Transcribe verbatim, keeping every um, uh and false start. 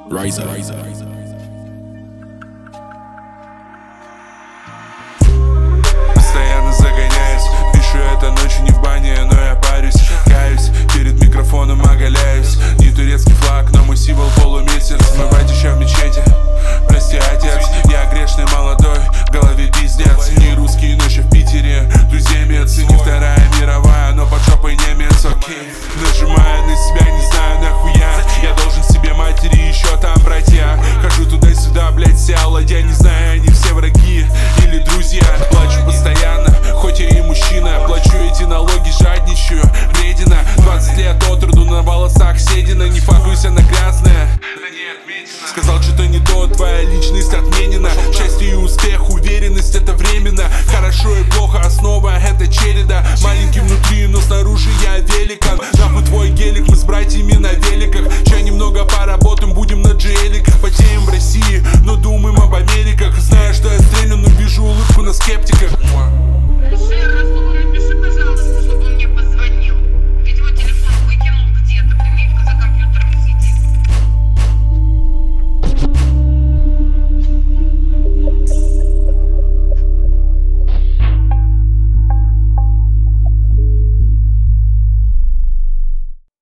Riser. Постоянно загоняюсь, пишу это ночью не в бане, но я парюсь, каюсь, перед микрофоном оголяюсь. Не турецкий флаг, но мой символ полумесяц. Мы братья в мечети, прости, отец. Я грешный молодой, в голове пиздец. Не русский, но еще в Питере туземец. И не вторая мировая, но под жопой немец. Окей, нажимая на себя, не знаю нахуя. Я должен себе матери, еще там братья. Хожу туда-сюда, блять, сяла. Я не знаю, они все враги или друзья. Плачу постоянно, хоть я и мужчина. Плачу эти налоги, жадничаю, вредина. Двадцать лет от роду на волосах седина. Не факуйся на грязное, сказал, что-то не то, твоя личность отменена. Счастье и успех, уверенность это временно. Хорошо и плохо, основа это череда. Маленький внутри, но снаружи я великан. Нахуй твой гелик, мы с братьями на великах. Чай немного поработаем, будем на джеликах. Потеем в России, но думаем об Америках. Знаю, что я стрелю, но вижу улыбку на скептиках.